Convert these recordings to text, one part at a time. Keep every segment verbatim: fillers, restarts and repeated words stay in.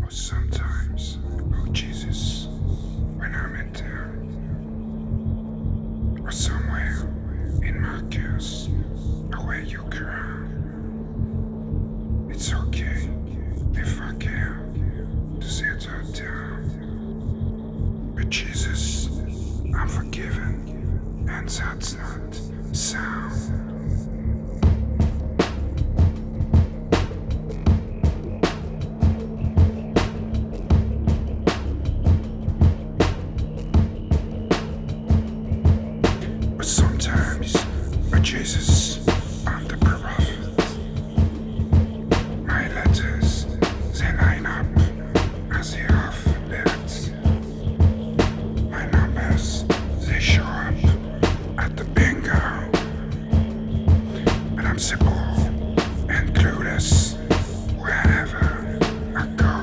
Or sometimes, oh Jesus, when I'm in town, or somewhere in Marcus, or where you cry, it's okay if I care to settle down. But Jesus, I'm forgiven, and that's not sound. But sometimes, oh Jesus, I'm the prophet. My letters, they line up as the alphabet. My numbers, they show up at the bingo. But I'm simple and clueless wherever I go.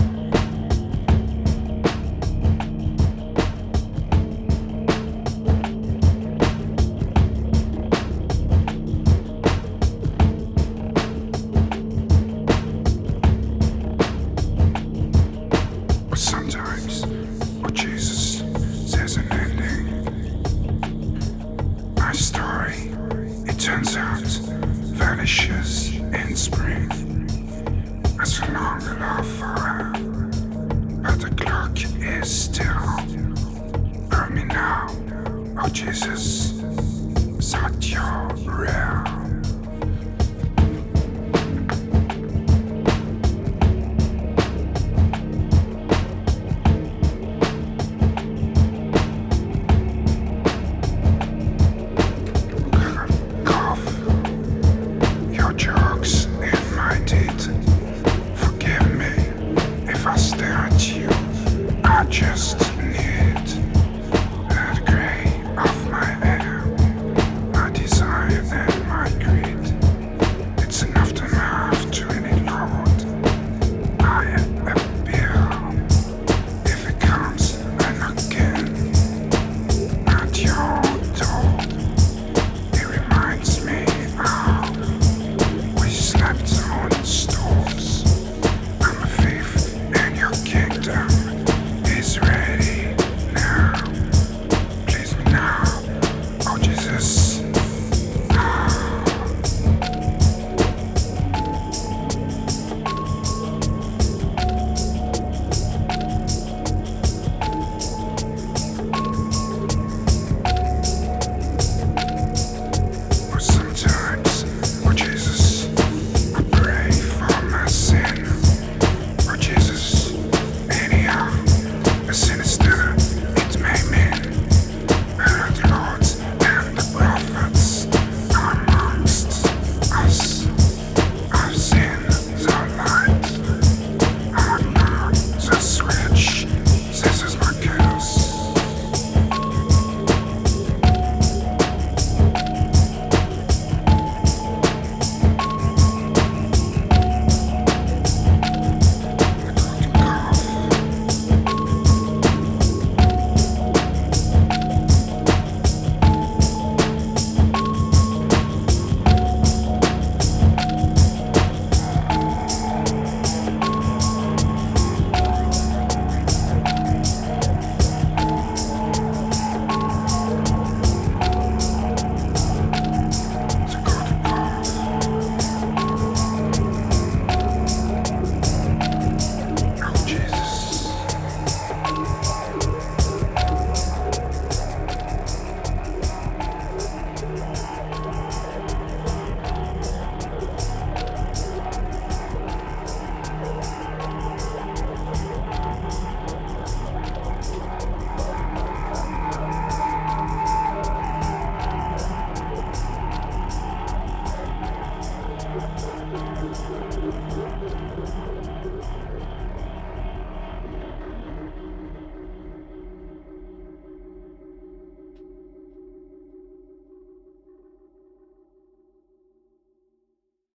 But sometimes, oh Jesus, there's an ending. My story, it turns out, vanishes in spring. As long as love for her, but the clock is still. Burn me now, oh Jesus, that you're real.